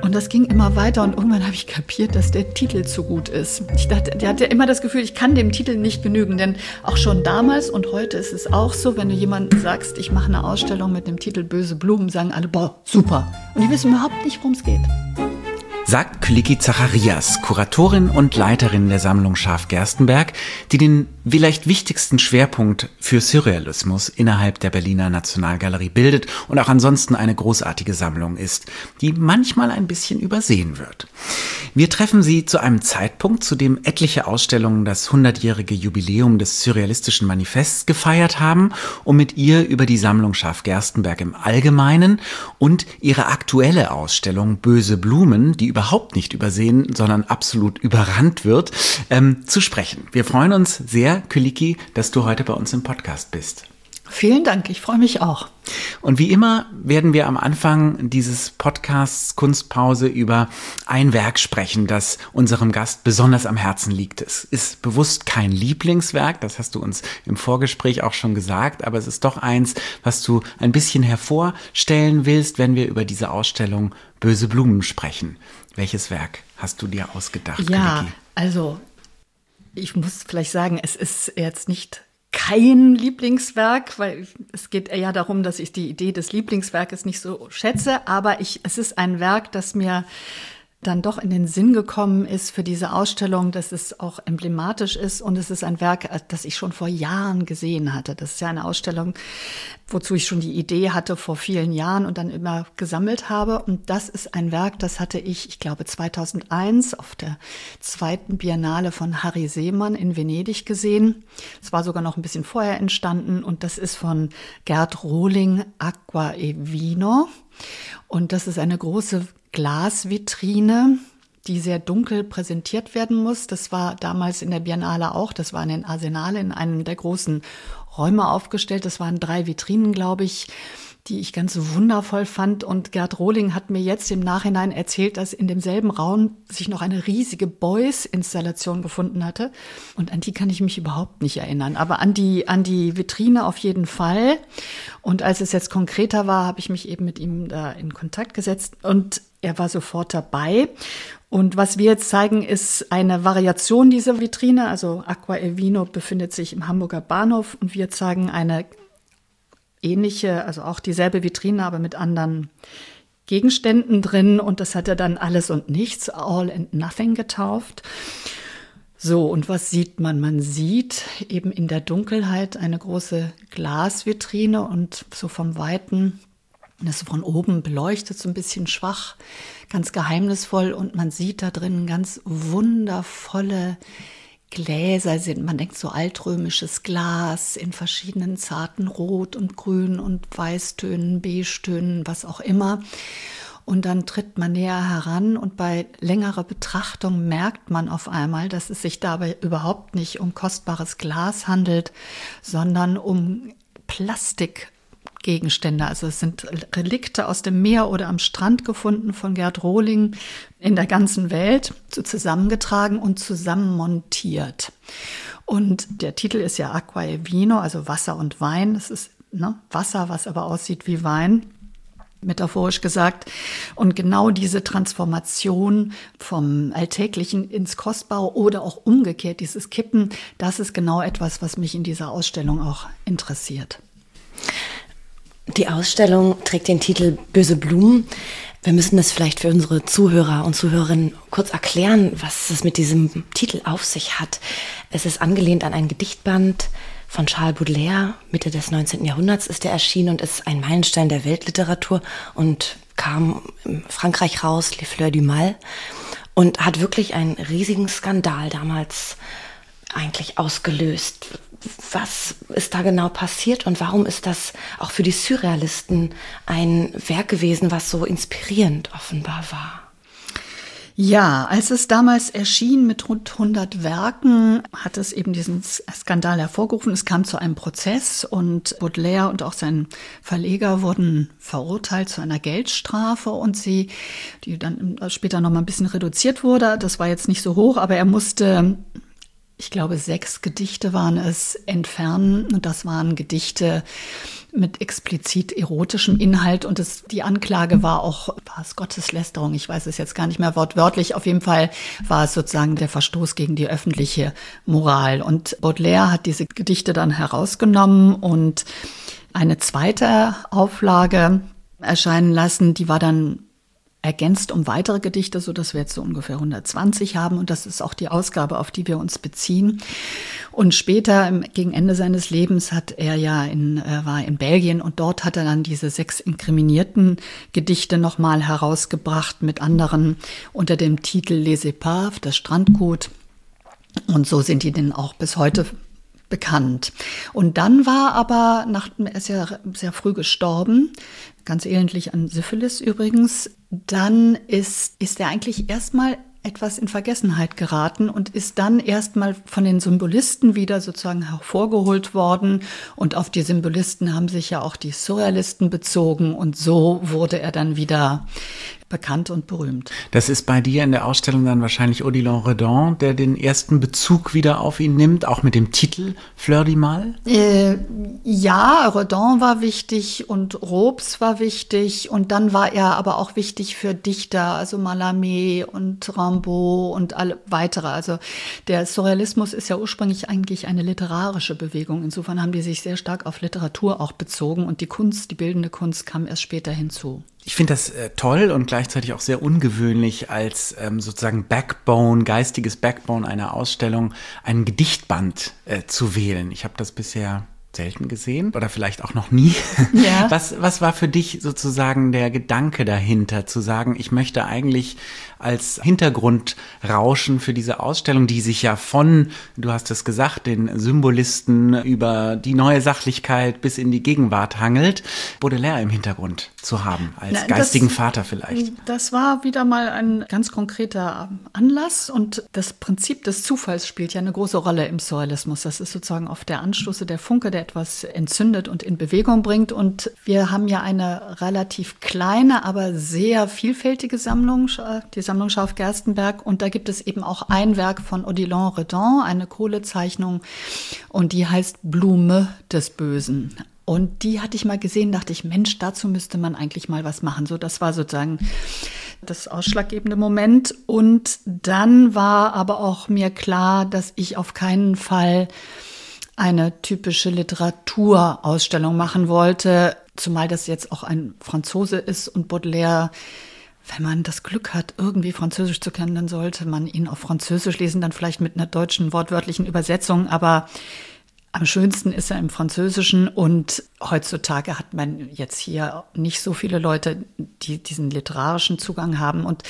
Und das ging immer weiter und irgendwann habe ich kapiert, dass der Titel zu gut ist. Ich hatte immer das Gefühl, ich kann dem Titel nicht genügen, denn auch schon damals und heute ist es auch so, wenn du jemandem sagst, ich mache eine Ausstellung mit dem Titel Böse Blumen, sagen alle, boah, super. Und die wissen überhaupt nicht, worum es geht. Sagt Kyllikki Zacharias, Kuratorin und Leiterin der Sammlung Scharff-Gerstenberg, die den vielleicht wichtigsten Schwerpunkt für Surrealismus innerhalb der Berliner Nationalgalerie bildet und auch ansonsten eine großartige Sammlung ist, die manchmal ein bisschen übersehen wird. Wir treffen sie zu einem Zeitpunkt, zu dem etliche Ausstellungen das 100-jährige Jubiläum des Surrealistischen Manifests gefeiert haben, um mit ihr über die Sammlung Scharff-Gerstenberg im Allgemeinen und ihre aktuelle Ausstellung Böse Blumen, die überhaupt nicht übersehen, sondern absolut überrannt wird, zu sprechen. Wir freuen uns sehr, Kyllikki, dass du heute bei uns im Podcast bist. Vielen Dank, ich freue mich auch. Und wie immer werden wir am Anfang dieses Podcasts Kunstpause über ein Werk sprechen, das unserem Gast besonders am Herzen liegt. Es ist bewusst kein Lieblingswerk, das hast du uns im Vorgespräch auch schon gesagt, aber es ist doch eins, was du ein bisschen hervorstellen willst, wenn wir über diese Ausstellung Böse Blumen sprechen. Welches Werk hast du dir ausgedacht, Ja, Kyllikki? also ich muss vielleicht sagen, es ist jetzt nicht kein Lieblingswerk, weil es geht eher darum, dass ich die Idee des Lieblingswerkes nicht so schätze, aber es ist ein Werk, das mir dann doch in den Sinn gekommen ist für diese Ausstellung, dass es auch emblematisch ist und es ist ein Werk, das ich schon vor Jahren gesehen hatte. Das ist ja eine Ausstellung, wozu ich schon die Idee hatte vor vielen Jahren und dann immer gesammelt habe. Und das ist ein Werk, das hatte ich glaube 2001 auf der 2. Biennale von Harry Seemann in Venedig gesehen. Es war sogar noch ein bisschen vorher entstanden und das ist von Gerd Rohling, Acqua e Vino. Und das ist eine große Glasvitrine, die sehr dunkel präsentiert werden muss. Das war damals in der Biennale auch. Das war in den Arsenale in einem der großen Räume aufgestellt. Das waren 3 Vitrinen, glaube ich, die ich ganz wundervoll fand. Und Gerd Rohling hat mir jetzt im Nachhinein erzählt, dass in demselben Raum sich noch eine riesige Beuys-Installation befunden hatte. Und an die kann ich mich überhaupt nicht erinnern. Aber an die Vitrine auf jeden Fall. Und als es jetzt konkreter war, habe ich mich eben mit ihm da in Kontakt gesetzt. Und er war sofort dabei. Und was wir jetzt zeigen, ist eine Variation dieser Vitrine. Also Acqua e Vino befindet sich im Hamburger Bahnhof. Und wir zeigen eine ähnliche, also auch dieselbe Vitrine, aber mit anderen Gegenständen drin. Und das hat er dann Alles und Nichts, All and Nothing getauft. So, und was sieht man? Man sieht eben in der Dunkelheit eine große Glasvitrine und so vom Weiten, das von oben beleuchtet, so ein bisschen schwach, ganz geheimnisvoll. Und man sieht da drin ganz wundervolle Gläser. Man denkt so altrömisches Glas in verschiedenen zarten Rot und Grün und Weißtönen, Beigetönen, was auch immer. Und dann tritt man näher heran und bei längerer Betrachtung merkt man auf einmal, dass es sich dabei überhaupt nicht um kostbares Glas handelt, sondern um Plastikgegenstände. Also es sind Relikte aus dem Meer oder am Strand gefunden von Gerd Rohling in der ganzen Welt, so zusammengetragen und zusammenmontiert. Und der Titel ist ja Acqua e Vino, also Wasser und Wein. Das ist Wasser, was aber aussieht wie Wein, metaphorisch gesagt. Und genau diese Transformation vom Alltäglichen ins Kostbare oder auch umgekehrt, dieses Kippen, das ist genau etwas, was mich in dieser Ausstellung auch interessiert. Die Ausstellung trägt den Titel Böse Blumen. Wir müssen das vielleicht für unsere Zuhörer und Zuhörerinnen kurz erklären, was es mit diesem Titel auf sich hat. Es ist angelehnt an ein Gedichtband von Charles Baudelaire. Mitte des 19. Jahrhunderts ist er erschienen und ist ein Meilenstein der Weltliteratur und kam in Frankreich raus, Les Fleurs du Mal, und hat wirklich einen riesigen Skandal damals eigentlich ausgelöst. Was ist da genau passiert und warum ist das auch für die Surrealisten ein Werk gewesen, was so inspirierend offenbar war? Ja, als es damals erschien mit rund 100 Werken, hat es eben diesen Skandal hervorgerufen. Es kam zu einem Prozess und Baudelaire und auch sein Verleger wurden verurteilt zu einer Geldstrafe und die dann später noch mal ein bisschen reduziert wurde. Das war jetzt nicht so hoch, aber er musste ich glaube 6 Gedichte waren es, entfernen. Und das waren Gedichte mit explizit erotischem Inhalt. Und die Anklage war es Gotteslästerung? Ich weiß es jetzt gar nicht mehr wortwörtlich. Auf jeden Fall war es sozusagen der Verstoß gegen die öffentliche Moral. Und Baudelaire hat diese Gedichte dann herausgenommen und eine zweite Auflage erscheinen lassen. Die war dann ergänzt um weitere Gedichte, sodass wir jetzt so ungefähr 120 haben. Und das ist auch die Ausgabe, auf die wir uns beziehen. Und später, gegen Ende seines Lebens, war in Belgien und dort hat er dann diese 6 inkriminierten Gedichte nochmal herausgebracht mit anderen unter dem Titel Les Épaves, das Strandgut. Und so sind die denn auch bis heute bekannt. Und dann war aber, er ist ja sehr früh gestorben, ganz elendlich an Syphilis übrigens, dann ist er eigentlich erstmal etwas in Vergessenheit geraten und ist dann erstmal von den Symbolisten wieder sozusagen hervorgeholt worden. Und auf die Symbolisten haben sich ja auch die Surrealisten bezogen und so wurde er dann wieder bekannt und berühmt. Das ist bei dir in der Ausstellung dann wahrscheinlich Odilon Redon, der den ersten Bezug wieder auf ihn nimmt, auch mit dem Titel Fleur du Mal? Ja, Redon war wichtig und Robes war wichtig und dann war er aber auch wichtig für Dichter, also Mallarmé und Rimbaud und alle weitere. Also der Surrealismus ist ja ursprünglich eigentlich eine literarische Bewegung. Insofern haben die sich sehr stark auf Literatur auch bezogen und die Kunst, die bildende Kunst kam erst später hinzu. Ich finde das toll und gleichzeitig auch sehr ungewöhnlich, als sozusagen geistiges Backbone einer Ausstellung, einen Gedichtband zu wählen. Ich habe das bisher selten gesehen oder vielleicht auch noch nie. Ja. Was war für dich sozusagen der Gedanke dahinter, zu sagen, ich möchte eigentlich als Hintergrundrauschen für diese Ausstellung, die sich ja du hast es gesagt, den Symbolisten über die neue Sachlichkeit bis in die Gegenwart hangelt, Baudelaire im Hintergrund zu haben, als geistigen Vater vielleicht? Das war wieder mal ein ganz konkreter Anlass und das Prinzip des Zufalls spielt ja eine große Rolle im Surrealismus. Das ist sozusagen oft der Anstoß, der Funke, der etwas entzündet und in Bewegung bringt. Und wir haben ja eine relativ kleine, aber sehr vielfältige Sammlung, die Sammlung Schaff Gerstenberg. Und da gibt es eben auch ein Werk von Odilon Redon, eine Kohlezeichnung, und die heißt Blume des Bösen. Und die hatte ich mal gesehen, dachte ich, Mensch, dazu müsste man eigentlich mal was machen. So, das war sozusagen das ausschlaggebende Moment. Und dann war aber auch mir klar, dass ich auf keinen Fall eine typische Literaturausstellung machen wollte, zumal das jetzt auch ein Franzose ist und Baudelaire, wenn man das Glück hat, irgendwie Französisch zu können, dann sollte man ihn auf Französisch lesen, dann vielleicht mit einer deutschen wortwörtlichen Übersetzung, aber am schönsten ist er im Französischen und heutzutage hat man jetzt hier nicht so viele Leute, die diesen literarischen Zugang haben und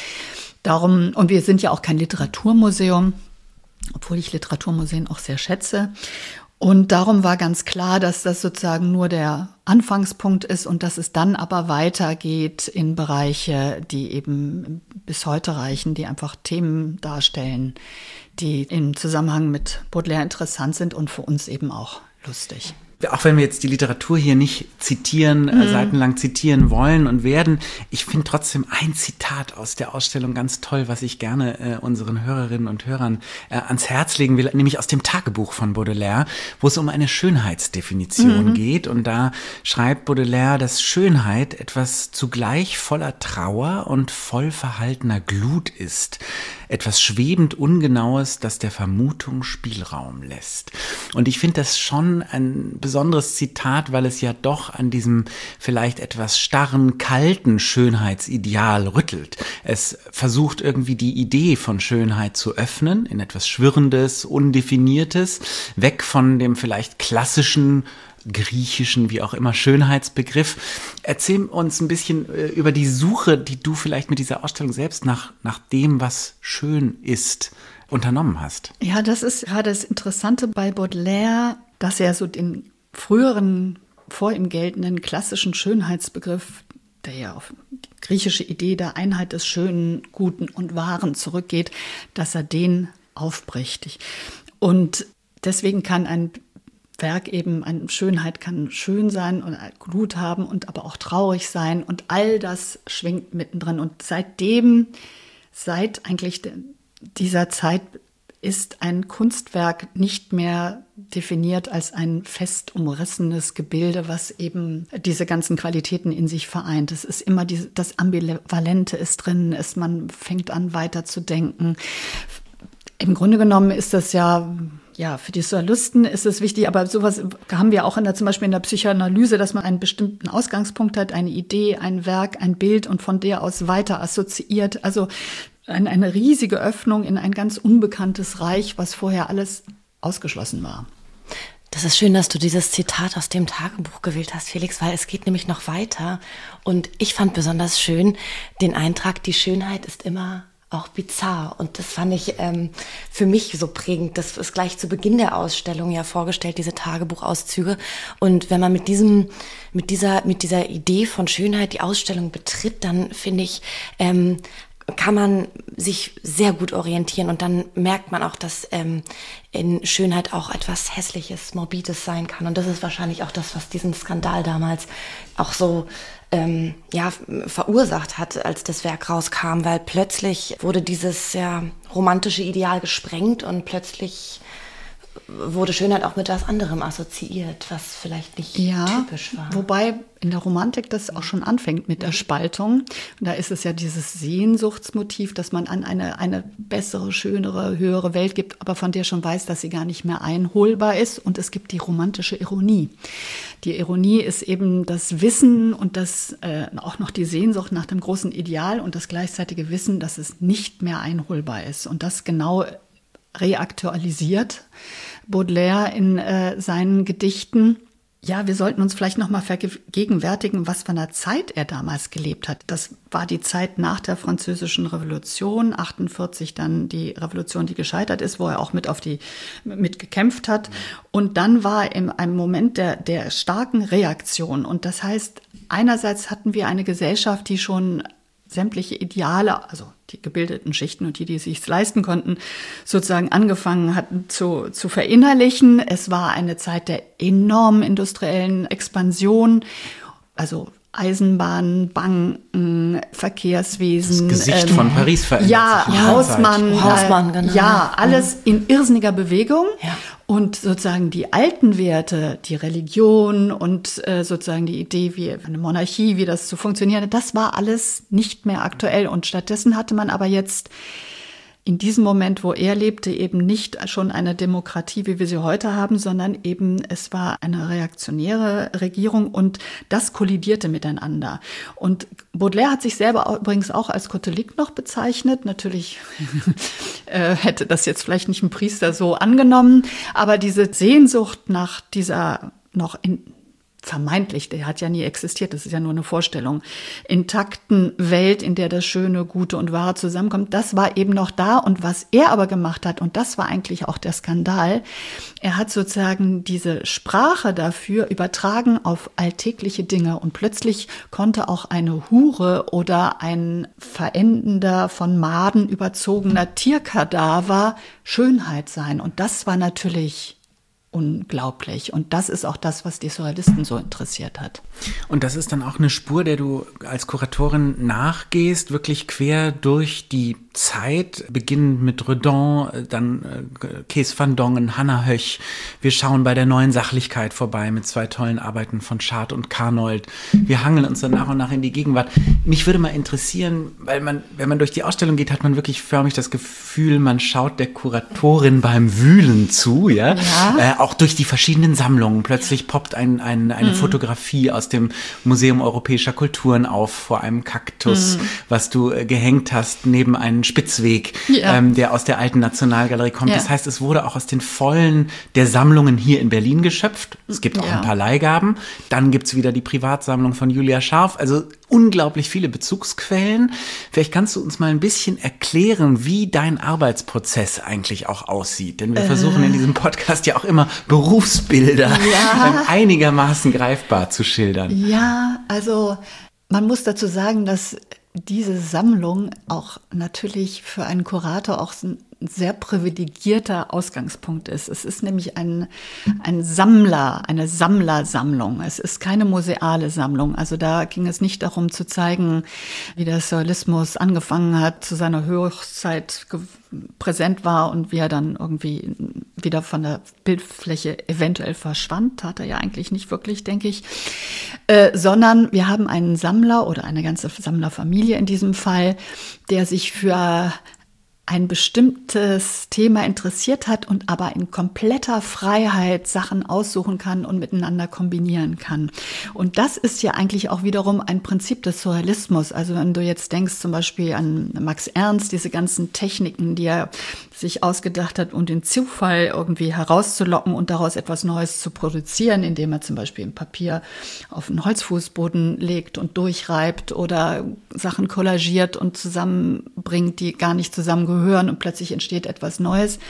wir sind ja auch kein Literaturmuseum, obwohl ich Literaturmuseen auch sehr schätze. Und darum war ganz klar, dass das sozusagen nur der Anfangspunkt ist und dass es dann aber weitergeht in Bereiche, die eben bis heute reichen, die einfach Themen darstellen, die im Zusammenhang mit Baudelaire interessant sind und für uns eben auch lustig. Auch wenn wir jetzt die Literatur hier nicht seitenlang zitieren wollen und werden, ich finde trotzdem ein Zitat aus der Ausstellung ganz toll, was ich gerne unseren Hörerinnen und Hörern ans Herz legen will, nämlich aus dem Tagebuch von Baudelaire, wo es um eine Schönheitsdefinition geht. Und da schreibt Baudelaire, dass Schönheit etwas zugleich voller Trauer und voll verhaltener Glut ist. Etwas schwebend Ungenaues, das der Vermutung Spielraum lässt. Und ich finde das schon ein besonderes Zitat, weil es ja doch an diesem vielleicht etwas starren, kalten Schönheitsideal rüttelt. Es versucht irgendwie die Idee von Schönheit zu öffnen in etwas Schwirrendes, Undefiniertes, weg von dem vielleicht klassischen, griechischen, wie auch immer, Schönheitsbegriff. Erzähl uns ein bisschen über die Suche, die du vielleicht mit dieser Ausstellung selbst nach dem, was schön ist, unternommen hast. Ja, das ist gerade das Interessante bei Baudelaire, dass er so den früheren, vor ihm geltenden klassischen Schönheitsbegriff, der ja auf die griechische Idee der Einheit des Schönen, Guten und Wahren zurückgeht, dass er den aufbricht. Und deswegen kann ein Werk eben, eine Schönheit kann schön sein und Glut haben und aber auch traurig sein und all das schwingt mittendrin. Und seit eigentlich dieser Zeit ist ein Kunstwerk nicht mehr definiert als ein fest umrissenes Gebilde, was eben diese ganzen Qualitäten in sich vereint. Es ist immer das Ambivalente ist drin, man fängt an weiter zu denken. Im Grunde genommen ist das ja, für die Surrealisten ist es wichtig, aber sowas haben wir auch zum Beispiel in der Psychoanalyse, dass man einen bestimmten Ausgangspunkt hat, eine Idee, ein Werk, ein Bild und von der aus weiter assoziiert. Also eine riesige Öffnung in ein ganz unbekanntes Reich, was vorher alles ausgeschlossen war. Das ist schön, dass du dieses Zitat aus dem Tagebuch gewählt hast, Felix, weil es geht nämlich noch weiter. Und ich fand besonders schön den Eintrag, die Schönheit ist immer auch bizarr. Und das fand ich für mich so prägend. Das ist gleich zu Beginn der Ausstellung ja vorgestellt, diese Tagebuchauszüge. Und wenn man mit dieser Idee von Schönheit die Ausstellung betritt, dann finde ich, kann man sich sehr gut orientieren und dann merkt man auch, dass in Schönheit auch etwas Hässliches, Morbides sein kann. Und das ist wahrscheinlich auch das, was diesen Skandal damals auch so verursacht hat, als das Werk rauskam, weil plötzlich wurde dieses romantische Ideal gesprengt und plötzlich wurde Schönheit auch mit was anderem assoziiert, was vielleicht nicht typisch war. Wobei in der Romantik das auch schon anfängt mit der Spaltung. Und da ist es ja dieses Sehnsuchtsmotiv, dass man an eine bessere, schönere, höhere Welt gibt, aber von der schon weiß, dass sie gar nicht mehr einholbar ist. Und es gibt die romantische Ironie. Die Ironie ist eben das Wissen und das auch noch die Sehnsucht nach dem großen Ideal und das gleichzeitige Wissen, dass es nicht mehr einholbar ist. Und das genau reaktualisiert Baudelaire in seinen Gedichten. Ja, wir sollten uns vielleicht noch mal vergegenwärtigen, was für eine Zeit er damals gelebt hat. Das war die Zeit nach der Französischen Revolution, 48 dann die Revolution, die gescheitert ist, wo er auch mit gekämpft hat. Und dann war in einem Moment der starken Reaktion. Und das heißt, einerseits hatten wir eine Gesellschaft, die schon sämtliche Ideale, also die gebildeten Schichten und die sich leisten konnten, sozusagen angefangen hatten zu verinnerlichen. Es war eine Zeit der enormen industriellen Expansion, also Eisenbahnen, Banken, Verkehrswesen. Das Gesicht von Paris verändert sich. Hausmann, genau. Ja, alles in irrsinniger Bewegung. Ja. Und sozusagen die alten Werte, die Religion und sozusagen die Idee, wie eine Monarchie, wie das zu funktionieren hat, das war alles nicht mehr aktuell. Und stattdessen hatte man aber jetzt in diesem Moment, wo er lebte, eben nicht schon eine Demokratie, wie wir sie heute haben, sondern eben es war eine reaktionäre Regierung und das kollidierte miteinander. Und Baudelaire hat sich selber übrigens auch als Katholik noch bezeichnet. Natürlich hätte das jetzt vielleicht nicht ein Priester so angenommen, aber diese Sehnsucht nach dieser noch vermeintlich, der hat ja nie existiert, das ist ja nur eine Vorstellung, intakten Welt, in der das Schöne, Gute und Wahre zusammenkommt, das war eben noch da. Und was er aber gemacht hat, und das war eigentlich auch der Skandal, er hat sozusagen diese Sprache dafür übertragen auf alltägliche Dinge und plötzlich konnte auch eine Hure oder ein verendender, von Maden überzogener Tierkadaver Schönheit sein. Und das war natürlich unglaublich. Und das ist auch das, was die Surrealisten so interessiert hat. Und das ist dann auch eine Spur, der du als Kuratorin nachgehst, wirklich quer durch die Zeit, beginnend mit Redon, dann Kees van Dongen, Hannah Höch. Wir schauen bei der Neuen Sachlichkeit vorbei mit 2 tollen Arbeiten von Schad und Carnold. Wir hangeln uns dann nach und nach in die Gegenwart. Mich würde mal interessieren, weil wenn man durch die Ausstellung geht, hat man wirklich förmlich das Gefühl, man schaut der Kuratorin beim Wühlen zu, ja? Auch durch die verschiedenen Sammlungen. Plötzlich poppt eine Fotografie aus dem Museum Europäischer Kulturen auf vor einem Kaktus, was du gehängt hast neben einem Spitzweg, der aus der alten Nationalgalerie kommt. Das heißt, es wurde auch aus den Vollen der Sammlungen hier in Berlin geschöpft. Es gibt auch ein paar Leihgaben. Dann gibt's wieder die Privatsammlung von Julia Scharf. Also unglaublich viele Bezugsquellen. Vielleicht kannst du uns mal ein bisschen erklären, wie dein Arbeitsprozess eigentlich auch aussieht. Denn wir versuchen in diesem Podcast ja auch immer Berufsbilder einigermaßen greifbar zu schildern. Ja, also man muss dazu sagen, dass diese Sammlung auch natürlich für einen Kurator auch sehr privilegierter Ausgangspunkt ist. Es ist nämlich eine Sammlersammlung. Es ist keine museale Sammlung. Also da ging es nicht darum zu zeigen, wie der Surrealismus angefangen hat, zu seiner Höchstzeit präsent war und wie er dann irgendwie wieder von der Bildfläche eventuell verschwand. Hat er ja eigentlich nicht wirklich, denke ich. Sondern wir haben einen Sammler oder eine ganze Sammlerfamilie in diesem Fall, der sich für ein bestimmtes Thema interessiert hat und aber in kompletter Freiheit Sachen aussuchen kann und miteinander kombinieren kann. Und das ist ja eigentlich auch wiederum ein Prinzip des Surrealismus. Also wenn du jetzt denkst zum Beispiel an Max Ernst, diese ganzen Techniken, die er sich ausgedacht hat, um den Zufall irgendwie herauszulocken und daraus etwas Neues zu produzieren, indem er zum Beispiel ein Papier auf einen Holzfußboden legt und durchreibt oder Sachen kollagiert und zusammenbringt, die gar nicht zusammengehören und plötzlich entsteht etwas Neues.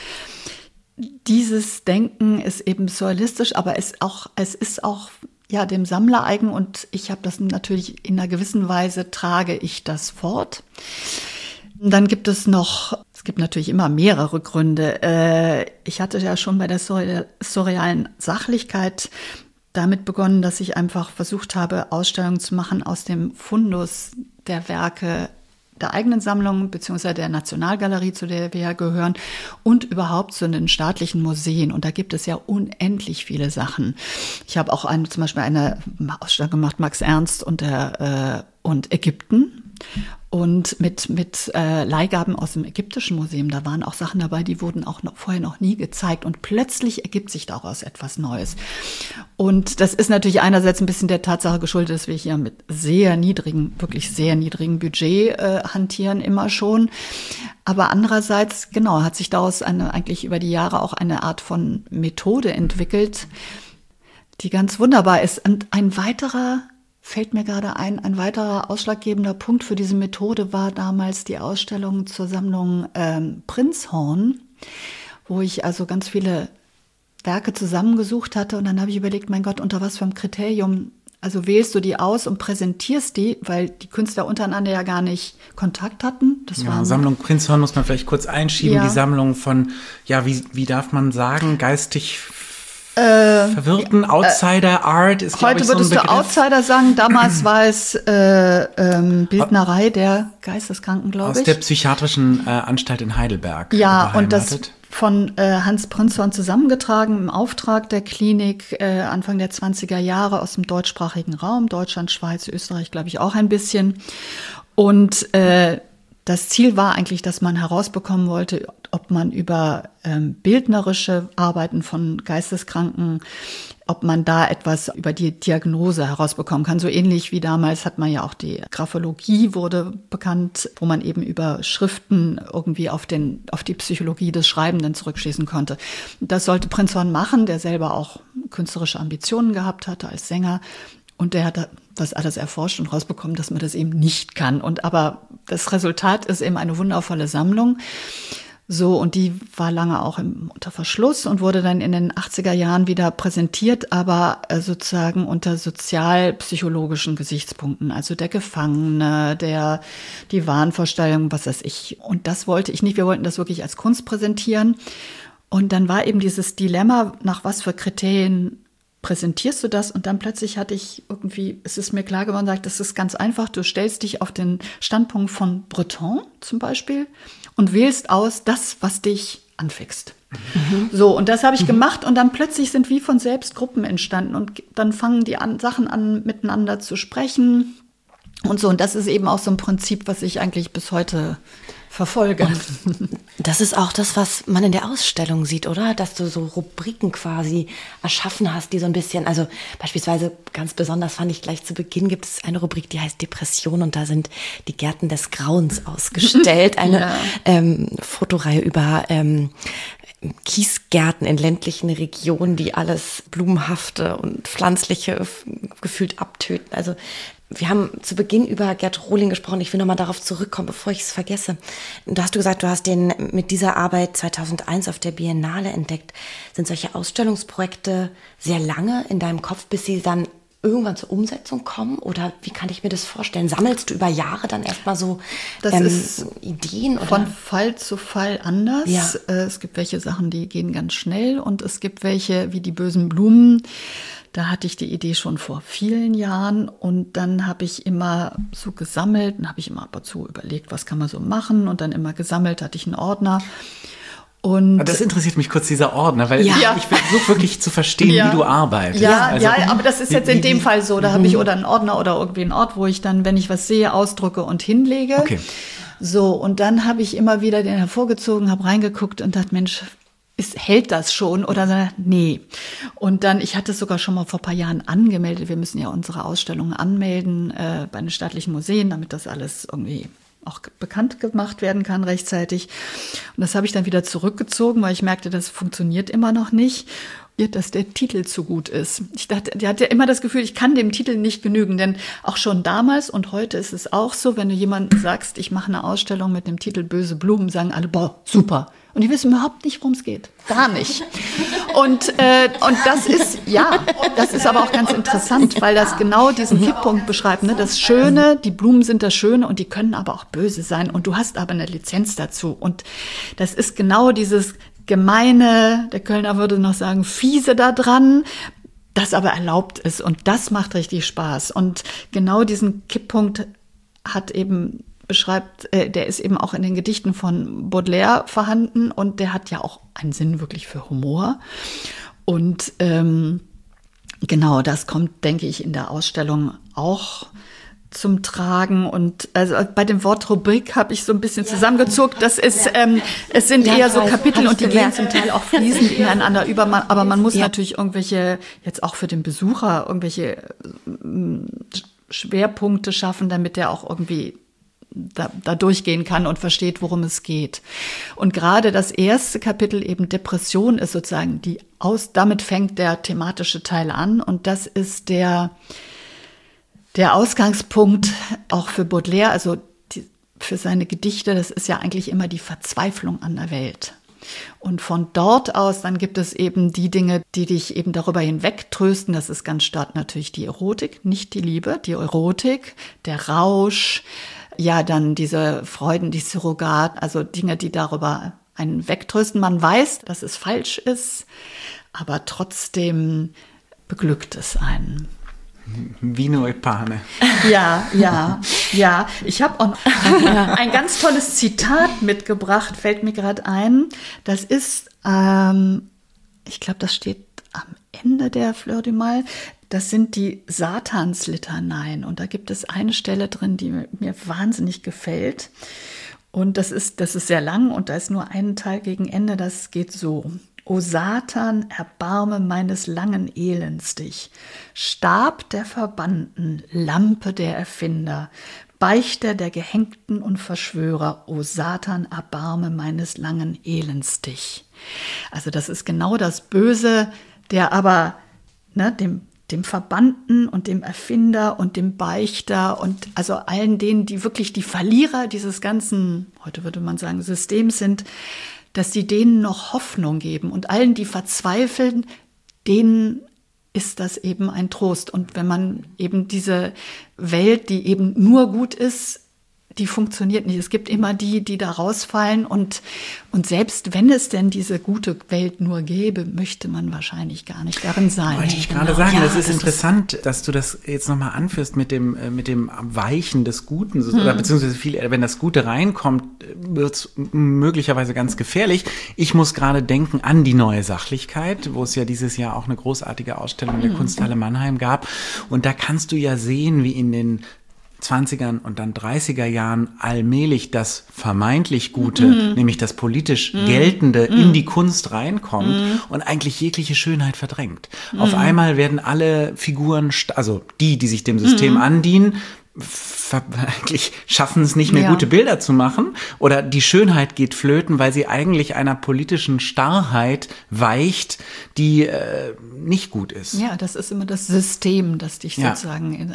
Dieses Denken ist eben surrealistisch, aber es ist auch ja, dem Sammler eigen und ich habe das natürlich in einer gewissen Weise, trage ich das fort. Dann gibt es gibt natürlich immer mehrere Gründe. Ich hatte ja schon bei der surrealen Sachlichkeit damit begonnen, dass ich einfach versucht habe, Ausstellungen zu machen aus dem Fundus der Werke der eigenen Sammlung beziehungsweise der Nationalgalerie, zu der wir ja gehören, und überhaupt zu den staatlichen Museen. Und da gibt es ja unendlich viele Sachen. Ich habe auch zum Beispiel eine Ausstellung gemacht, Max Ernst und Ägypten. Und mit Leihgaben aus dem Ägyptischen Museum, da waren auch Sachen dabei, die wurden auch vorher noch nie gezeigt. Und plötzlich ergibt sich daraus etwas Neues. Und das ist natürlich einerseits ein bisschen der Tatsache geschuldet, dass wir hier mit wirklich sehr niedrigen Budget hantieren, immer schon. Aber andererseits, genau, hat sich daraus eigentlich über die Jahre auch eine Art von Methode entwickelt, die ganz wunderbar ist. Und fällt mir gerade ein weiterer ausschlaggebender Punkt für diese Methode war damals die Ausstellung zur Sammlung Prinzhorn, wo ich also ganz viele Werke zusammengesucht hatte. Und dann habe ich überlegt, mein Gott, unter was für einem Kriterium, also wählst du die aus und präsentierst die, weil die Künstler untereinander ja gar nicht Kontakt hatten. Das war Sammlung Prinzhorn muss man vielleicht kurz einschieben, ja. Die Sammlung von, ja, wie darf man sagen, geistig verwirrten Outsider Art ist, heute glaube ich, so ein Begriff. Würdest du Outsider sagen, damals war es Bildnerei der Geisteskranken, glaube ich. Aus der psychiatrischen Anstalt in Heidelberg. Ja, und das von Hans Prinzhorn zusammengetragen im Auftrag der Klinik Anfang der 20er Jahre aus dem deutschsprachigen Raum, Deutschland, Schweiz, Österreich, glaube ich, auch ein bisschen. Und das Ziel war eigentlich, dass man herausbekommen wollte, ob man über bildnerische Arbeiten von Geisteskranken, ob man da etwas über die Diagnose herausbekommen kann. So ähnlich wie damals hat man ja auch die Graphologie wurde bekannt, wo man eben über Schriften irgendwie auf die Psychologie des Schreibenden zurückschließen konnte. Das sollte Prinzhorn machen, der selber auch künstlerische Ambitionen gehabt hatte als Sänger. Und der hat das alles erforscht und rausbekommen, dass man das eben nicht kann. Aber das Resultat ist eben eine wundervolle Sammlung. So, und die war lange auch unter Verschluss und wurde dann in den 80er Jahren wieder präsentiert, aber sozusagen unter sozialpsychologischen Gesichtspunkten. Also der Gefangene, die Wahnvorstellung, was weiß ich. Und das wollte ich nicht. Wir wollten das wirklich als Kunst präsentieren. Und dann war eben dieses Dilemma, nach was für Kriterien präsentierst du das? Und dann plötzlich es ist mir klar geworden, das ist ganz einfach. Du stellst dich auf den Standpunkt von Breton zum Beispiel und wählst aus das, was dich anfixt. Mhm. So, und das habe ich gemacht und dann plötzlich sind wie von selbst Gruppen entstanden und dann fangen die Sachen an, miteinander zu sprechen und so. Und das ist eben auch so ein Prinzip, was ich eigentlich bis heute verfolge. Und das ist auch das, was man in der Ausstellung sieht, oder? Dass du so Rubriken quasi erschaffen hast, die so ein bisschen, also beispielsweise ganz besonders fand ich gleich zu Beginn, gibt es eine Rubrik, die heißt Depression und da sind die Gärten des Grauens ausgestellt. Eine Fotoreihe über Kiesgärten in ländlichen Regionen, die alles Blumenhafte und Pflanzliche gefühlt abtöten. Also wir haben zu Beginn über Gerd Rohling gesprochen. Ich will nochmal darauf zurückkommen, bevor ich es vergesse. Du hast gesagt, du hast den mit dieser Arbeit 2001 auf der Biennale entdeckt. Sind solche Ausstellungsprojekte sehr lange in deinem Kopf, bis sie dann irgendwann zur Umsetzung kommen? Oder wie kann ich mir das vorstellen? Sammelst du über Jahre dann erstmal so Das ist Ideen? Oder? Von Fall zu Fall anders. Ja. Es gibt welche Sachen, die gehen ganz schnell und es gibt welche wie die bösen Blumen. Da hatte ich die Idee schon vor vielen Jahren und dann habe ich immer so gesammelt, dann habe ich immer ab und zu überlegt, was kann man so machen und dann immer gesammelt, hatte ich einen Ordner. Und das interessiert mich kurz, dieser Ordner, weil Ja. ich versuche wirklich zu verstehen, wie du arbeitest. Ja, Also, ja, aber das ist jetzt in dem Fall so. Da habe ich oder einen Ordner oder irgendwie einen Ort, wo ich dann, wenn ich was sehe, ausdrucke und hinlege. Okay. So, und dann habe ich immer wieder den hervorgezogen, habe reingeguckt und dachte, Mensch, hält das schon? Oder nee. Und dann, ich hatte es sogar schon mal vor ein paar Jahren angemeldet. Wir müssen ja unsere Ausstellungen anmelden bei den staatlichen Museen, damit das alles irgendwie auch bekannt gemacht werden kann rechtzeitig. Und das habe ich dann wieder zurückgezogen, weil ich merkte, das funktioniert immer noch nicht, dass der Titel zu gut ist. Ich dachte, der hatte immer das Gefühl, ich kann dem Titel nicht genügen, denn auch schon damals und heute ist es auch so, wenn du jemandem sagst, ich mache eine Ausstellung mit dem Titel Böse Blumen, sagen alle, boah, super. Und die wissen überhaupt nicht, worum es geht. Gar nicht. Und das ist aber auch ganz interessant, weil das genau diesen Kipppunkt beschreibt. Ne? Das Schöne, die Blumen sind das Schöne und die können aber auch böse sein. Und du hast aber eine Lizenz dazu. Und das ist genau dieses Gemeine, der Kölner würde noch sagen, Fiese da dran, das aber erlaubt ist. Und das macht richtig Spaß. Und genau diesen Kipppunkt der ist eben auch in den Gedichten von Baudelaire vorhanden und der hat ja auch einen Sinn wirklich für Humor. Und genau, das kommt, denke ich, in der Ausstellung auch zum Tragen. Und also bei dem Wort Rubrik habe ich so ein bisschen zusammengezuckt. Das ist, es sind eher so Kapitel und die gehen zum Teil auch fließend ineinander über. Aber man muss natürlich irgendwelche, jetzt auch für den Besucher, irgendwelche Schwerpunkte schaffen, damit der auch irgendwie da durchgehen kann und versteht, worum es geht. Und gerade das erste Kapitel eben Depression ist sozusagen damit fängt der thematische Teil an und das ist der Ausgangspunkt auch für Baudelaire, also für seine Gedichte, das ist ja eigentlich immer die Verzweiflung an der Welt. Und von dort aus, dann gibt es eben die Dinge, die dich eben darüber hinwegtrösten. Das ist ganz stark natürlich die Erotik, nicht die Liebe, die Erotik, der Rausch, ja, dann diese Freuden, die Surrogat, also Dinge, die darüber einen wegtrösten. Man weiß, dass es falsch ist, aber trotzdem beglückt es einen. Vino e pane. Ja. Ich habe auch ein ganz tolles Zitat mitgebracht, fällt mir gerade ein. Das ist, ich glaube, das steht am Ende der Fleur du Mal. Das sind die Satanslitaneien. Und da gibt es eine Stelle drin, die mir wahnsinnig gefällt. Und das ist sehr lang und da ist nur ein Teil gegen Ende, das geht so. O Satan, erbarme meines langen Elends dich. Stab der Verbannten, Lampe der Erfinder, Beichter der Gehängten und Verschwörer, o Satan, erbarme meines langen Elends dich. Also das ist genau das Böse, der aber dem Verbannten und dem Erfinder und dem Beichter und also allen denen, die wirklich die Verlierer dieses ganzen, heute würde man sagen, Systems sind, dass sie denen noch Hoffnung geben und allen, die verzweifeln, denen ist das eben ein Trost. Und wenn man eben diese Welt, die eben nur gut ist, die funktioniert nicht. Es gibt immer die da rausfallen und selbst wenn es denn diese gute Welt nur gäbe, möchte man wahrscheinlich gar nicht darin sein. Wollte ich gerade sagen, ja, das ist interessant, dass du das jetzt nochmal anführst mit dem Weichen des Guten, oder beziehungsweise wenn das Gute reinkommt, wird es möglicherweise ganz gefährlich. Ich muss gerade denken an die Neue Sachlichkeit, wo es ja dieses Jahr auch eine großartige Ausstellung in der Kunsthalle Mannheim gab. Und da kannst du ja sehen, wie in den 20ern und dann 30er Jahren allmählich das vermeintlich Gute, nämlich das politisch Geltende, in die Kunst reinkommt und eigentlich jegliche Schönheit verdrängt. Auf einmal werden alle Figuren, also die sich dem System andienen, eigentlich schaffen es nicht mehr, gute Bilder zu machen oder die Schönheit geht flöten, weil sie eigentlich einer politischen Starrheit weicht, die nicht gut ist. Ja, das ist immer das System, das dich sozusagen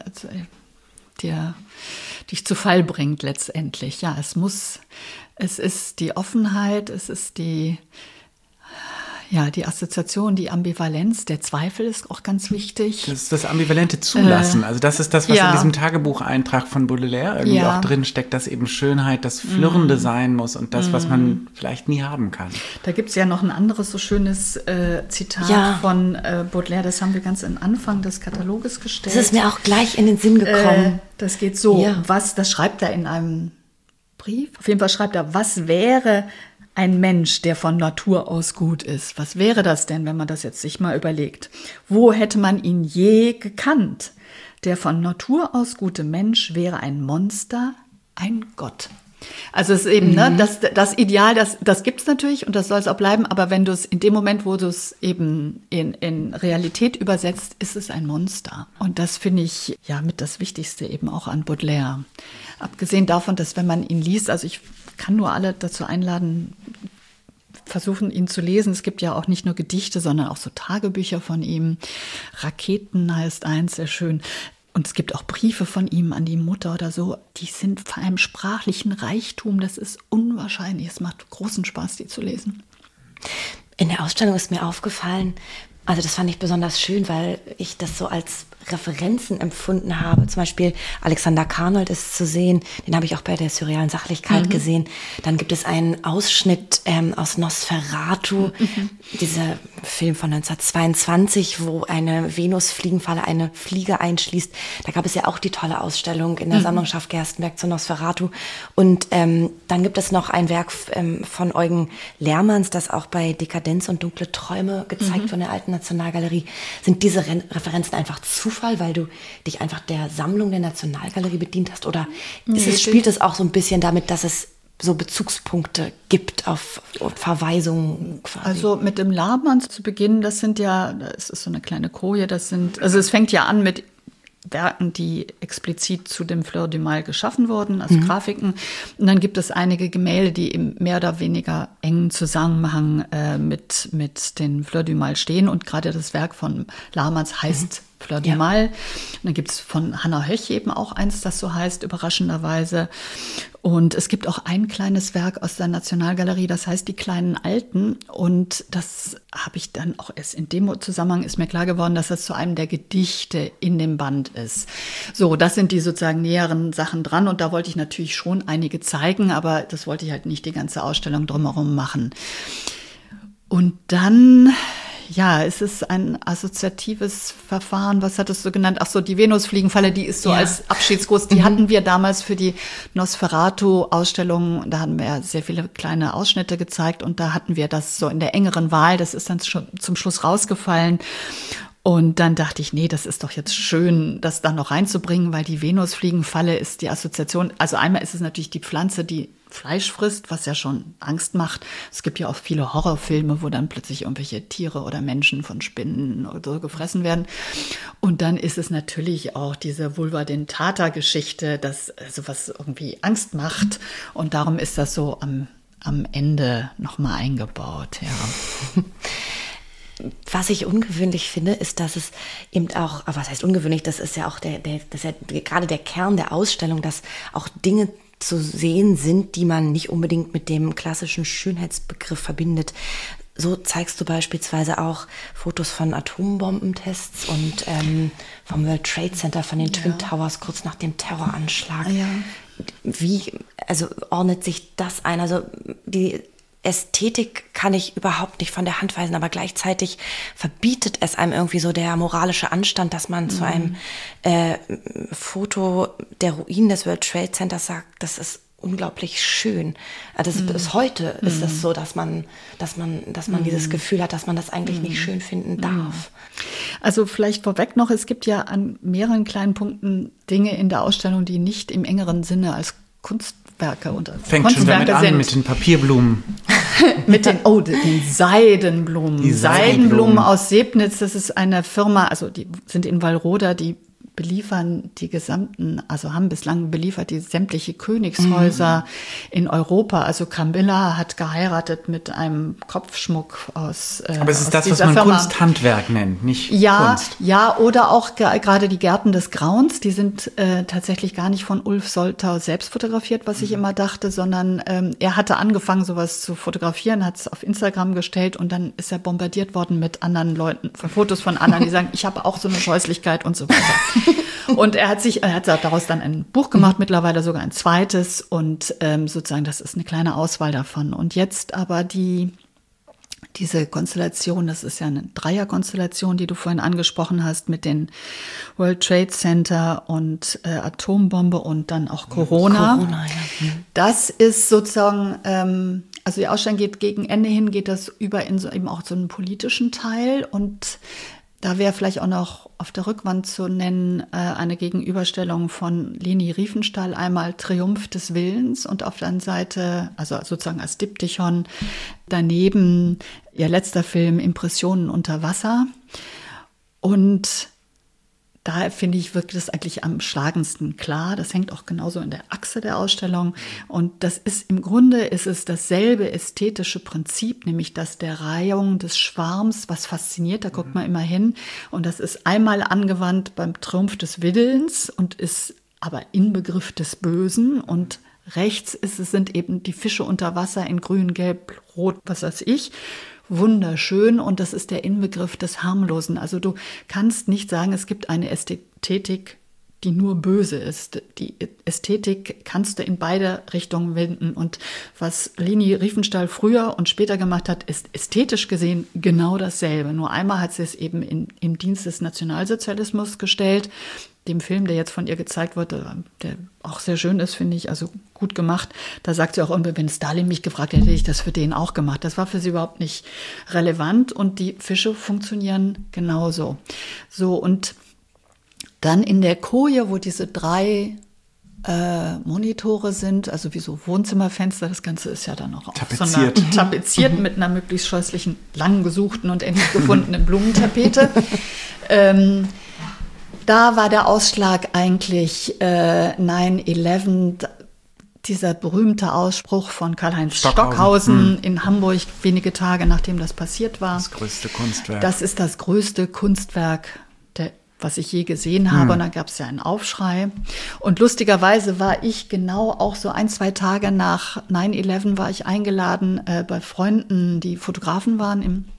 dich zu Fall bringt letztendlich. Ja, es ist die Offenheit, es ist Ja, die Assoziation, die Ambivalenz, der Zweifel ist auch ganz wichtig. Das ist das ambivalente Zulassen. Also das ist das, was ja. in diesem Tagebucheintrag von Baudelaire irgendwie auch drin steckt, dass eben Schönheit das Flirrende sein muss und das, was man vielleicht nie haben kann. Da gibt es ja noch ein anderes so schönes Zitat von Baudelaire, das haben wir ganz am Anfang des Kataloges gestellt. Das ist mir auch gleich in den Sinn gekommen. Das geht so, das schreibt er in einem Brief. Auf jeden Fall schreibt er, was wäre ein Mensch, der von Natur aus gut ist? Was wäre das denn, wenn man das jetzt sich mal überlegt? Wo hätte man ihn je gekannt? Der von Natur aus gute Mensch wäre ein Monster, ein Gott. Also es ist eben, das Ideal, das gibt es natürlich und das soll es auch bleiben, aber wenn du es in dem Moment, wo du es eben in Realität übersetzt, ist es ein Monster. Und das finde ich ja mit das Wichtigste eben auch an Baudelaire. Abgesehen davon, dass wenn man ihn liest, also ich kann nur alle dazu einladen, versuchen ihn zu lesen. Es gibt ja auch nicht nur Gedichte, sondern auch so Tagebücher von ihm. Raketen heißt eins, sehr schön. Und es gibt auch Briefe von ihm an die Mutter oder so. Die sind von einem sprachlichen Reichtum. Das ist unwahrscheinlich. Es macht großen Spaß, die zu lesen. In der Ausstellung ist mir aufgefallen, also das fand ich besonders schön, weil ich das so als Referenzen empfunden habe. Zum Beispiel Alexander Carnold ist zu sehen, den habe ich auch bei der surrealen Sachlichkeit gesehen. Dann gibt es einen Ausschnitt aus Nosferatu, dieser Film von 1922, wo eine Venusfliegenfalle eine Fliege einschließt. Da gab es ja auch die tolle Ausstellung in der Sammlungschaft Gerstenberg zu Nosferatu. Und dann gibt es noch ein Werk von Eugen Lermans, das auch bei Dekadenz und dunkle Träume gezeigt von der Alten Nationalgalerie. Sind diese Referenzen einfach Zufall, weil du dich einfach der Sammlung der Nationalgalerie bedient hast? Oder spielt es auch so ein bisschen damit, dass es so Bezugspunkte gibt auf Verweisungen quasi? Also mit dem Lermans zu beginnen, das ist so eine kleine Koje, also es fängt ja an mit Werken, die explizit zu dem Fleur du Mal geschaffen wurden, also Grafiken. Und dann gibt es einige Gemälde, die im mehr oder weniger engen Zusammenhang mit den Fleur du Mal stehen. Und gerade das Werk von Lermans heißt Fleur du Mal. Und dann gibt es von Hannah Höch eben auch eins, das so heißt, überraschenderweise. Und es gibt auch ein kleines Werk aus der Nationalgalerie, das heißt Die kleinen Alten. Und das habe ich dann auch erst in dem Zusammenhang ist mir klar geworden, dass das zu einem der Gedichte in dem Band ist. So, das sind die sozusagen näheren Sachen dran. Und da wollte ich natürlich schon einige zeigen, aber das wollte ich halt nicht die ganze Ausstellung drumherum machen. Und dann... Ja, es ist ein assoziatives Verfahren. Was hattest du genannt? Ach so, die Venusfliegenfalle, die ist so als Abschiedsgruß. Die hatten wir damals für die Nosferatu-Ausstellung. Da hatten wir ja sehr viele kleine Ausschnitte gezeigt und da hatten wir das so in der engeren Wahl. Das ist dann schon zum Schluss rausgefallen. Und dann dachte ich, nee, das ist doch jetzt schön, das da noch reinzubringen, weil die Venusfliegenfalle ist die Assoziation. Also einmal ist es natürlich die Pflanze, die Fleisch frisst, was ja schon Angst macht. Es gibt ja auch viele Horrorfilme, wo dann plötzlich irgendwelche Tiere oder Menschen von Spinnen oder so gefressen werden. Und dann ist es natürlich auch diese Vulva dentata-Geschichte, also was irgendwie Angst macht. Und darum ist das so am Ende nochmal eingebaut, ja. Was ich ungewöhnlich finde, ist, dass es eben auch, aber was heißt ungewöhnlich, das ist ja auch das ist ja gerade der Kern der Ausstellung, dass auch Dinge zu sehen sind, die man nicht unbedingt mit dem klassischen Schönheitsbegriff verbindet. So zeigst du beispielsweise auch Fotos von Atombombentests und vom World Trade Center, von den Twin Towers kurz nach dem Terroranschlag. Ja. Wie ordnet sich das ein? Also die Ästhetik kann ich überhaupt nicht von der Hand weisen, aber gleichzeitig verbietet es einem irgendwie so der moralische Anstand, dass man zu einem Foto der Ruinen des World Trade Centers sagt, das ist unglaublich schön. Bis heute ist es so, dass man dieses Gefühl hat, dass man das eigentlich nicht schön finden darf. Also vielleicht vorweg noch, es gibt ja an mehreren kleinen Punkten Dinge in der Ausstellung, die nicht im engeren Sinne als Kunstwerke oder Fängt schon damit an, mit den Papierblumen. Mit den Seidenblumen. Die Seidenblumen aus Sebnitz, das ist eine Firma, also die sind in Wallroda, die beliefern die gesamten, also haben bislang beliefert die sämtliche Königshäuser in Europa. Also Camilla hat geheiratet mit einem Kopfschmuck aus Aber es ist aus das, was dieser man Firma. Kunsthandwerk nennt, nicht Kunst. Ja, oder auch gerade die Gärten des Grauens, die sind tatsächlich gar nicht von Ulf Soltau selbst fotografiert, was ich immer dachte, sondern er hatte angefangen, sowas zu fotografieren, hat es auf Instagram gestellt und dann ist er bombardiert worden mit anderen Leuten, von Fotos von anderen, die sagen, ich habe auch so eine Scheußlichkeit und so weiter. Und er hat daraus dann ein Buch gemacht, mittlerweile sogar ein zweites und sozusagen, das ist eine kleine Auswahl davon. Und jetzt aber diese Konstellation, das ist ja eine Dreierkonstellation, die du vorhin angesprochen hast, mit den World Trade Center und Atombombe und dann auch Corona. Das ist sozusagen, also die Ausstellung geht gegen Ende hin, geht das über in so eben auch so einen politischen Teil und da wäre vielleicht auch noch auf der Rückwand zu nennen eine Gegenüberstellung von Leni Riefenstahl, einmal Triumph des Willens und auf der anderen Seite, also sozusagen als Diptychon, daneben ihr letzter Film Impressionen unter Wasser. Und da finde ich, wirkt es eigentlich am schlagendsten klar. Das hängt auch genauso in der Achse der Ausstellung. Und das ist im Grunde ist es dasselbe ästhetische Prinzip, nämlich das der Reihung des Schwarms, was fasziniert, da guckt man immer hin. Und das ist einmal angewandt beim Triumph des Willens und ist aber Inbegriff des Bösen. Und rechts sind eben die Fische unter Wasser in grün, gelb, rot, was weiß ich. Wunderschön und das ist der Inbegriff des Harmlosen. Also du kannst nicht sagen, es gibt eine Ästhetik, die nur böse ist. Die Ästhetik kannst du in beide Richtungen wenden. Und was Leni Riefenstahl früher und später gemacht hat, ist ästhetisch gesehen genau dasselbe. Nur einmal hat sie es eben im Dienst des Nationalsozialismus gestellt. Dem Film, der jetzt von ihr gezeigt wurde, der auch sehr schön ist, finde ich, also gut gemacht. Da sagt sie auch, wenn Stalin mich gefragt hätte, hätte ich das für den auch gemacht. Das war für sie überhaupt nicht relevant und die Fische funktionieren genauso. So, und dann in der Koje, wo diese 3 Monitore sind, also wie so Wohnzimmerfenster, das Ganze ist ja dann noch auf so einer tapeziert mit einer möglichst scheußlichen, lang gesuchten und endlich gefundenen Blumentapete. Da war der Ausschlag eigentlich 9/11, dieser berühmte Ausspruch von Karl-Heinz Stockhausen in Hamburg, wenige Tage nachdem das passiert war. Das größte Kunstwerk. Das ist das größte Kunstwerk, was ich je gesehen habe. Und da gab es ja einen Aufschrei. Und lustigerweise war ich genau auch so 1-2 Tage nach 9/11 war ich eingeladen bei Freunden, die Fotografen waren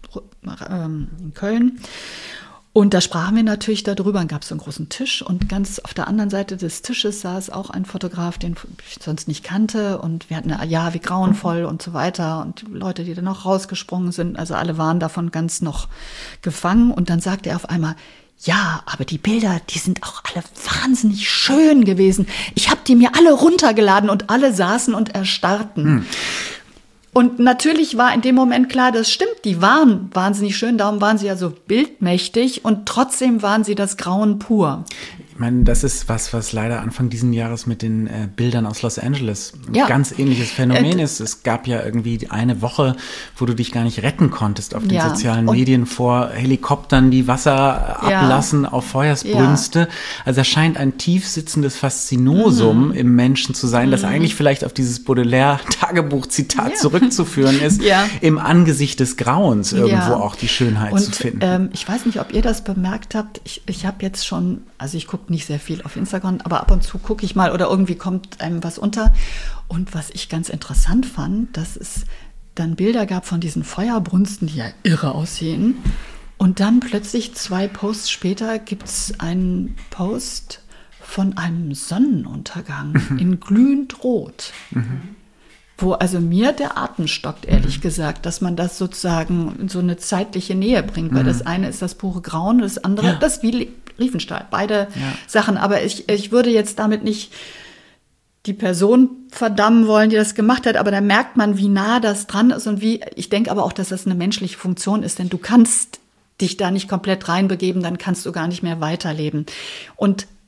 in Köln. Und da sprachen wir natürlich darüber, dann gab es so einen großen Tisch und ganz auf der anderen Seite des Tisches saß auch ein Fotograf, den ich sonst nicht kannte und wir hatten ja, wie grauenvoll und so weiter und Leute, die dann noch rausgesprungen sind, also alle waren davon ganz noch gefangen und dann sagte er auf einmal, ja, aber die Bilder, die sind auch alle wahnsinnig schön gewesen. Ich habe die mir alle runtergeladen und alle saßen und erstarrten. Und natürlich war in dem Moment klar, das stimmt, die waren wahnsinnig schön, darum waren sie ja so bildmächtig und trotzdem waren sie das Grauen pur. Ich meine, das ist was leider Anfang diesen Jahres mit den Bildern aus Los Angeles ein ganz ähnliches Phänomen ist. Es gab ja irgendwie eine Woche, wo du dich gar nicht retten konntest auf den sozialen Medien vor Helikoptern, die Wasser ablassen auf Feuersbrünste. Ja. Also da scheint ein tief sitzendes Faszinosum im Menschen zu sein, das eigentlich vielleicht auf dieses Baudelaire-Tagebuch-Zitat zurückzuführen ist, im Angesicht des Grauens irgendwo auch die Schönheit zu finden. Ich weiß nicht, ob ihr das bemerkt habt. Ich habe jetzt schon, also ich gucke nicht sehr viel auf Instagram, aber ab und zu gucke ich mal oder irgendwie kommt einem was unter. Und was ich ganz interessant fand, dass es dann Bilder gab von diesen Feuerbrünsten, die ja irre aussehen. Und dann plötzlich 2 Posts später gibt es einen Post von einem Sonnenuntergang in glühend rot. Wo also mir der Atem stockt, ehrlich gesagt, dass man das sozusagen in so eine zeitliche Nähe bringt. Weil das eine ist das pure Grauen, das andere das wie Riefenstahl. Beide Sachen. Aber ich würde jetzt damit nicht die Person verdammen wollen, die das gemacht hat. Aber da merkt man, wie nah das dran ist und wie, ich denke aber auch, dass das eine menschliche Funktion ist. Denn du kannst dich da nicht komplett reinbegeben, dann kannst du gar nicht mehr weiterleben. Und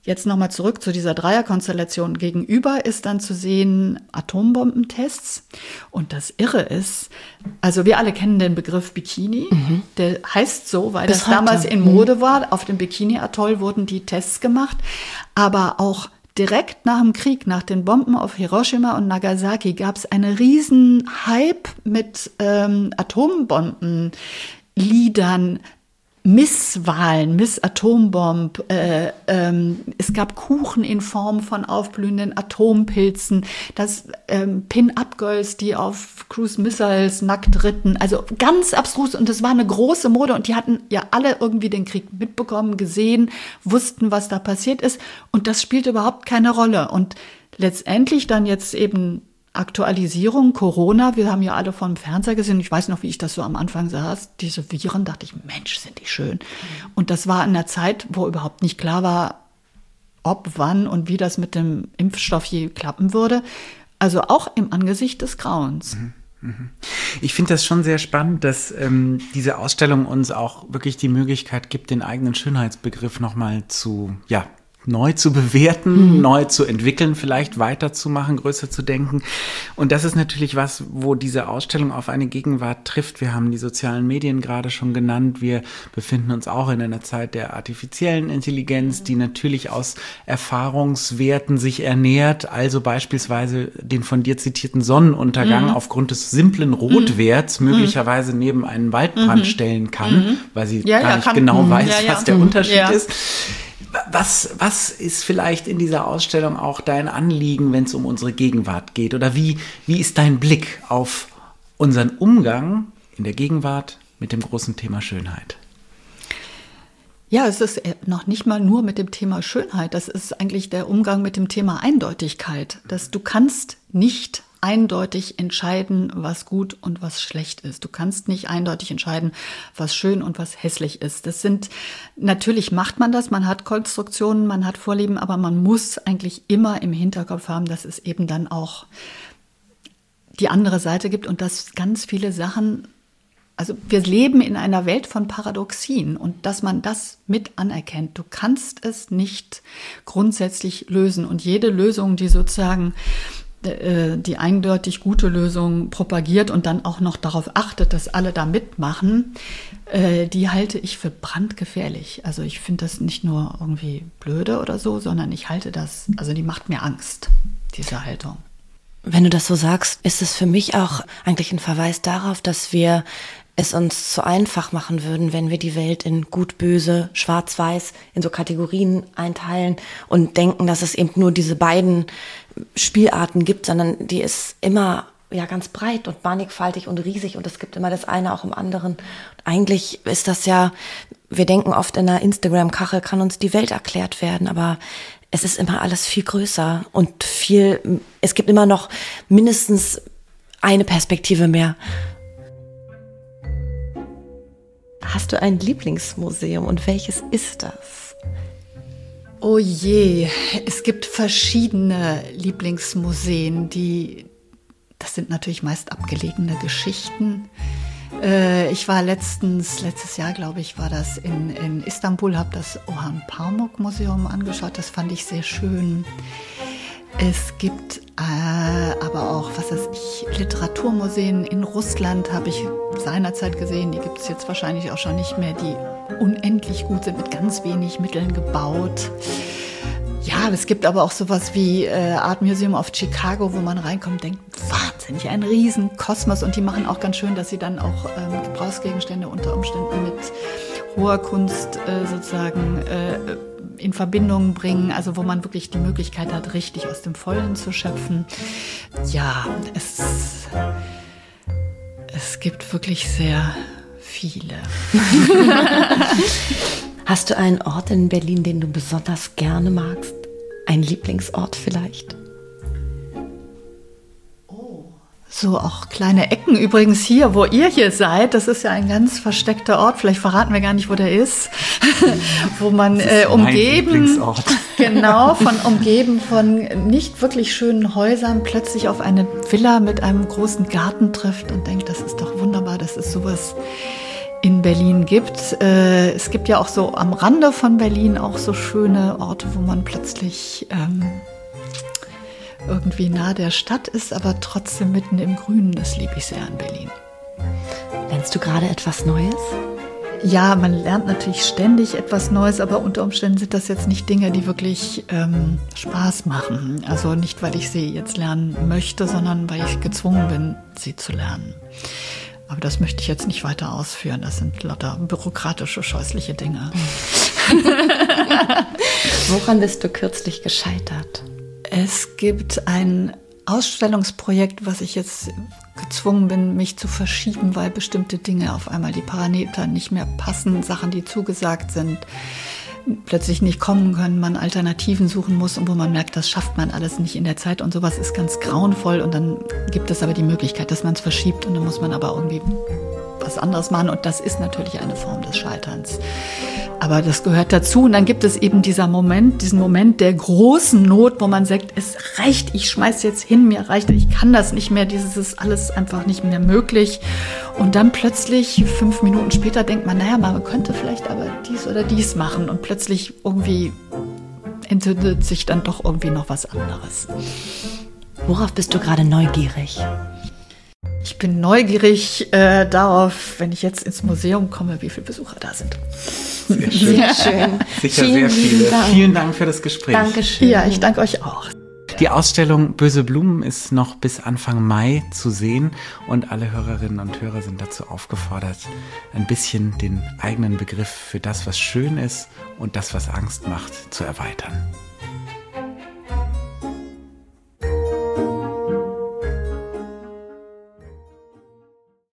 Jetzt nochmal zurück zu dieser Dreierkonstellation. Gegenüber ist dann zu sehen Atombombentests. Und das Irre ist, also wir alle kennen den Begriff Bikini. Der heißt so, weil das damals in Mode war. Auf dem Bikini-Atoll wurden die Tests gemacht. Aber auch direkt nach dem Krieg, nach den Bomben auf Hiroshima und Nagasaki, gab es einen riesen Hype mit Atombombenliedern, Misswahlen, Miss-Atombomb. Es gab Kuchen in Form von aufblühenden Atompilzen, das Pin-Up-Girls, die auf Cruise Missiles nackt ritten. Also ganz abstrus. Und das war eine große Mode. Und die hatten ja alle irgendwie den Krieg mitbekommen, gesehen, wussten, was da passiert ist. Und das spielte überhaupt keine Rolle. Und letztendlich dann jetzt eben Aktualisierung, Corona, wir haben ja alle vom Fernseher gesehen, ich weiß noch, wie ich das so am Anfang saß, diese Viren, dachte ich, Mensch, sind die schön. Und das war in einer Zeit, wo überhaupt nicht klar war, ob, wann und wie das mit dem Impfstoff je klappen würde. Also auch im Angesicht des Grauens. Ich finde das schon sehr spannend, dass diese Ausstellung uns auch wirklich die Möglichkeit gibt, den eigenen Schönheitsbegriff nochmal neu zu bewerten, neu zu entwickeln, vielleicht weiterzumachen, größer zu denken. Und das ist natürlich was, wo diese Ausstellung auf eine Gegenwart trifft. Wir haben die sozialen Medien gerade schon genannt. Wir befinden uns auch in einer Zeit der artifiziellen Intelligenz, die natürlich aus Erfahrungswerten sich ernährt. Also beispielsweise den von dir zitierten Sonnenuntergang aufgrund des simplen Rotwerts möglicherweise neben einen Waldbrand stellen kann, weil sie gar nicht genau weiß, was der Unterschied ist. Was ist vielleicht in dieser Ausstellung auch dein Anliegen, wenn es um unsere Gegenwart geht? Oder wie ist dein Blick auf unseren Umgang in der Gegenwart mit dem großen Thema Schönheit? Ja, es ist noch nicht mal nur mit dem Thema Schönheit. Das ist eigentlich der Umgang mit dem Thema Eindeutigkeit. Dass du kannst nicht eindeutig entscheiden, was gut und was schlecht ist. Du kannst nicht eindeutig entscheiden, was schön und was hässlich ist. Natürlich macht man das, man hat Konstruktionen, man hat Vorlieben, aber man muss eigentlich immer im Hinterkopf haben, dass es eben dann auch die andere Seite gibt und dass ganz viele Sachen, also wir leben in einer Welt von Paradoxien und dass man das mit anerkennt. Du kannst es nicht grundsätzlich lösen und jede Lösung, die sozusagen die eindeutig gute Lösung propagiert und dann auch noch darauf achtet, dass alle da mitmachen, die halte ich für brandgefährlich. Also ich finde das nicht nur irgendwie blöde oder so, sondern ich halte das, also die macht mir Angst, diese Haltung. Wenn du das so sagst, ist es für mich auch eigentlich ein Verweis darauf, dass wir es uns zu einfach machen würden, wenn wir die Welt in gut, böse, schwarz-weiß in so Kategorien einteilen und denken, dass es eben nur diese beiden Spielarten gibt, sondern die ist immer ganz breit und mannigfaltig und riesig und es gibt immer das eine auch im anderen. Und eigentlich ist das ja, wir denken oft in einer Instagram-Kachel kann uns die Welt erklärt werden, aber es ist immer alles viel größer und es gibt immer noch mindestens eine Perspektive mehr. Hast du ein Lieblingsmuseum und welches ist das? Oh je, es gibt verschiedene Lieblingsmuseen, das sind natürlich meist abgelegene Geschichten. Ich war letztes Jahr, glaube ich, war das in Istanbul, habe das Orhan Pamuk Museum angeschaut, das fand ich sehr schön. Es gibt aber auch, Literaturmuseen in Russland habe ich seinerzeit gesehen, die gibt es jetzt wahrscheinlich auch schon nicht mehr, die unendlich gut sind, mit ganz wenig Mitteln gebaut. Ja, es gibt aber auch sowas wie Art Museum of Chicago, wo man reinkommt und denkt, wahnsinnig, ein riesen Kosmos. Und die machen auch ganz schön, dass sie dann auch Gebrauchsgegenstände unter Umständen mit hoher Kunst sozusagen in Verbindung bringen, also wo man wirklich die Möglichkeit hat, richtig aus dem Vollen zu schöpfen. Ja, es gibt wirklich sehr viele. Hast du einen Ort in Berlin, den du besonders gerne magst? Ein Lieblingsort vielleicht? So auch kleine Ecken. Übrigens hier, wo ihr hier seid, das ist ja ein ganz versteckter Ort. Vielleicht verraten wir gar nicht, wo der ist. Wo man umgeben von nicht wirklich schönen Häusern plötzlich auf eine Villa mit einem großen Garten trifft und denkt, das ist doch wunderbar. Das ist sowas in Berlin gibt. Es gibt ja auch so am Rande von Berlin auch so schöne Orte, wo man plötzlich irgendwie nahe der Stadt ist, aber trotzdem mitten im Grünen. Das liebe ich sehr in Berlin. Lernst du gerade etwas Neues? Ja, man lernt natürlich ständig etwas Neues, aber unter Umständen sind das jetzt nicht Dinge, die wirklich Spaß machen. Also nicht, weil ich sie jetzt lernen möchte, sondern weil ich gezwungen bin, sie zu lernen. Aber das möchte ich jetzt nicht weiter ausführen. Das sind lauter bürokratische, scheußliche Dinge. Woran bist du kürzlich gescheitert? Es gibt ein Ausstellungsprojekt, was ich jetzt gezwungen bin, mich zu verschieben, weil bestimmte Dinge auf einmal die Parameter nicht mehr passen, Sachen, die zugesagt sind, plötzlich nicht kommen können, man Alternativen suchen muss und wo man merkt, das schafft man alles nicht in der Zeit und sowas ist ganz grauenvoll und dann gibt es aber die Möglichkeit, dass man es verschiebt und dann muss man aber irgendwie was anderes machen und das ist natürlich eine Form des Scheiterns. Aber das gehört dazu und dann gibt es eben diesen Moment der großen Not, wo man sagt, es reicht, ich schmeiß jetzt hin, mir reicht, ich kann das nicht mehr, dieses ist alles einfach nicht mehr möglich. Und dann plötzlich 5 Minuten später denkt man, naja, man könnte vielleicht aber dies oder dies machen und plötzlich irgendwie entzündet sich dann doch irgendwie noch was anderes. Worauf bist du gerade neugierig? Ich bin neugierig darauf, wenn ich jetzt ins Museum komme, wie viele Besucher da sind. Sehr schön. Sehr schön. Sicher Vielen sehr viele. lieben Dank. Vielen Dank für das Gespräch. Dankeschön. Ja, ich danke euch auch. Die Ausstellung Böse Blumen ist noch bis Anfang Mai zu sehen und alle Hörerinnen und Hörer sind dazu aufgefordert, ein bisschen den eigenen Begriff für das, was schön ist und das, was Angst macht, zu erweitern.